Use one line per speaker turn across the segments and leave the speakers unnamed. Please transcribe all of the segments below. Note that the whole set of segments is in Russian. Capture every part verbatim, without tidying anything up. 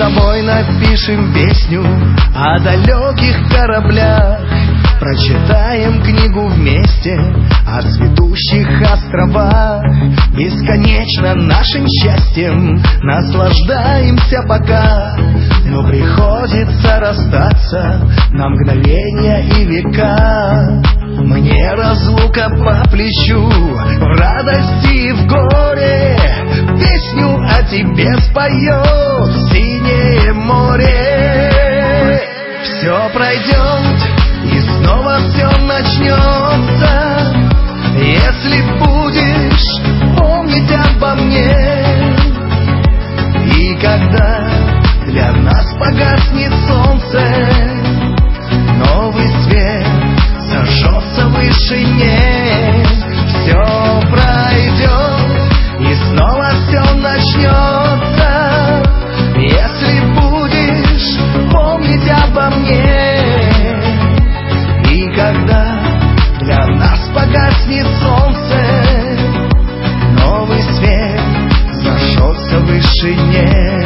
тобой напишем песню о далеких кораблях, прочитаем книгу вместе о цветущих островах. Бесконечно нашим счастьем наслаждаемся пока, но приходится расстаться на мгновения и века. Мне разлука по плечу, в радости и в горе песню о тебе споет синее море. Все пройдет и снова все начнется, если будешь помнить обо мне. И когда для нас погаснет солнце, новый свет зажжется в вышине. Все пройдет и снова все начнется, если будешь помнить обо мне. И когда для нас погаснет солнце, новый свет зажжется в вышине.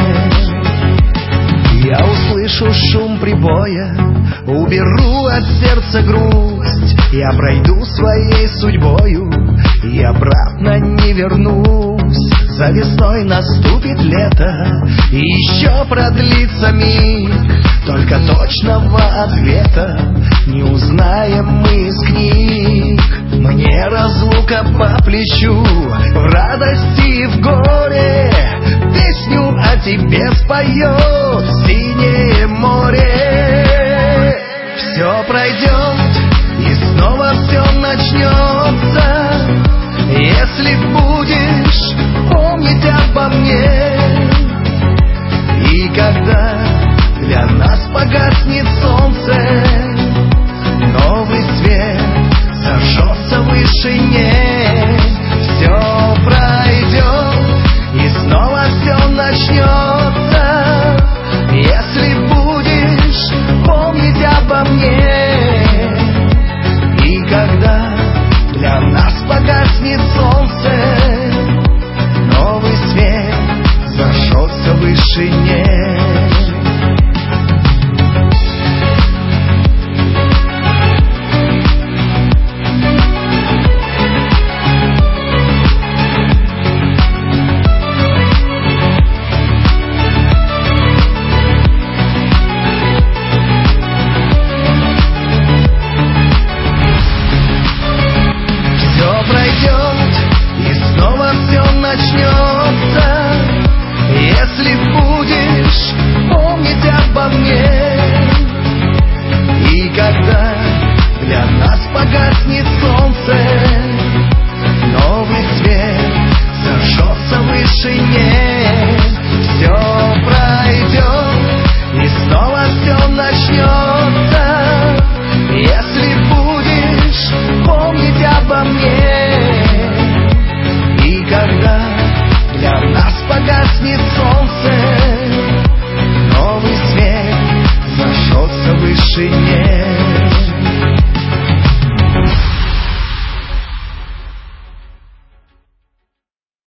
Я услышу шум прибоя, уберу от сердца грусть. Я пройду своей судьбою и обратно не вернусь. За весной наступит лето, и еще продлится миг. Только точного ответа не узнаем мы из книг. Мне разлука по плечу, в радости и в горе песню о тебе споет синее море. Все пройдет и снова все начнется,